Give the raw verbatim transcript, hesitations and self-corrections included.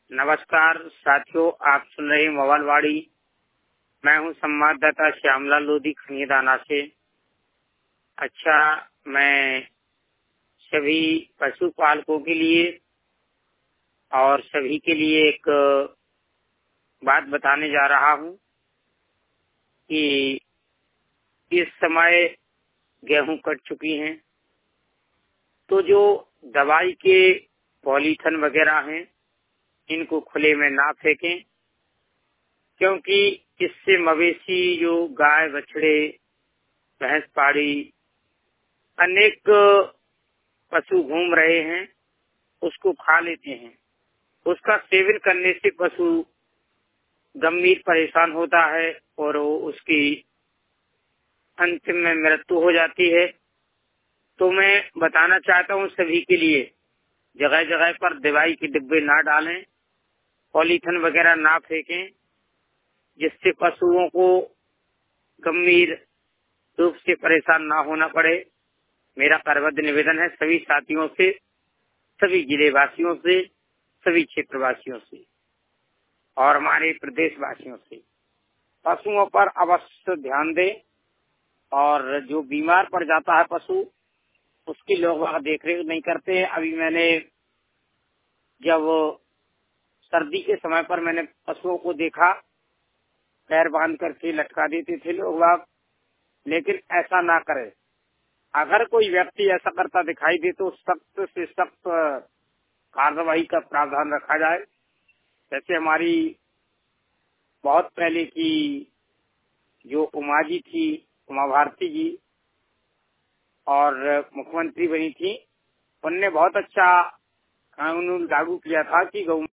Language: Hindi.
नमस्कार साथियों, आप सुन रहे मोबाइलवाड़ी। मैं हूं संवाददाता श्यामलाल लोधी खनियादाना से। अच्छा, मैं सभी पशुपालकों के लिए और सभी के लिए एक बात बताने जा रहा हूं कि इस समय गेहूं कट चुकी हैं, तो जो दवाई के पॉलीथन वगैरह हैं इनको खुले में ना फेंकें, क्योंकि इससे मवेशी जो गाय बछड़े भैंस पाड़ी अनेक पशु घूम रहे हैं उसको खा लेते हैं। उसका सेवन करने से पशु गंभीर परेशान होता है और उसकी अंतिम में मृत्यु हो जाती है। तो मैं बताना चाहता हूँ सभी के लिए, जगह जगह पर दवाई के डिब्बे ना डालें, पॉलीथन वगैरह ना फेंकें, जिससे पशुओं को गंभीर रूप से परेशान ना होना पड़े। मेरा करबद्ध निवेदन है सभी साथियों से, सभी जिले वासियों से, सभी क्षेत्रवासियों से और हमारे प्रदेश वासियों से। पशुओं पर अवश्य ध्यान दें और जो बीमार पड़ जाता है पशु उसकी लोग वहाँ देख रेख नहीं करते हैं। अभी मैंने जब सर्दी के समय पर मैंने पशुओं को देखा, पैर बांध करके लटका देते थे लोग वहाँ, लेकिन ऐसा ना करें। अगर कोई व्यक्ति ऐसा करता दिखाई दे तो सख्त से सख्त कार्रवाई का प्रावधान रखा जाए। जैसे हमारी बहुत पहले की जो उमा जी थी, उमा भारती जी, और मुख्यमंत्री बनी थी, उनने बहुत अच्छा कानून लागू किया था कि गौ